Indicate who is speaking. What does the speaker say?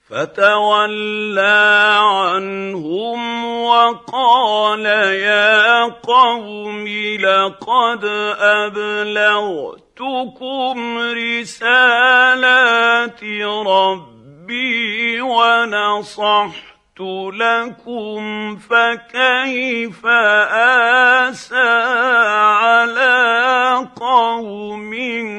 Speaker 1: فَتَوَلَّىٰ عَنْهُمْ وَقَالَ يَا قَوْمِ لَقَدْ أَبْلَغْتُكُمْ رِسَالَاتِ رَبِّي وَنَصَحْتُ لَكُمْ فَكَيْفَ آسَىٰ عَلَىٰ قَوْمٍ